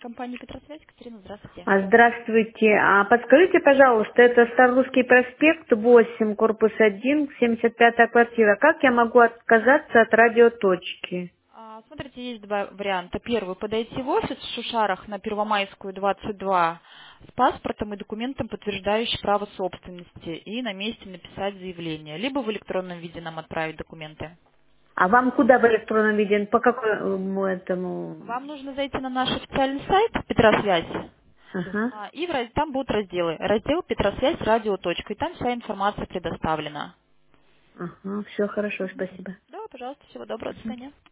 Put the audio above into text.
Компания Петросвязь, Катерина, здравствуйте. Здравствуйте. Подскажите, пожалуйста, это Старорусский проспект, 8, корпус 1, 75-я квартира. Как я могу отказаться от радиоточки? Смотрите, есть два варианта. Первый, подойти в офис в Шушарах на Первомайскую, 22, с паспортом и документом, подтверждающим право собственности, и на месте написать заявление. Либо в электронном виде нам отправить документы. А вам куда в электронном виде? По какому этому? Вам нужно зайти на наш официальный сайт Петросвязь, Ага, и там будут разделы. Раздел Петросвязь радиоточка, и там вся информация предоставлена. ага, все хорошо, спасибо. Да, пожалуйста, всего доброго, до свидания.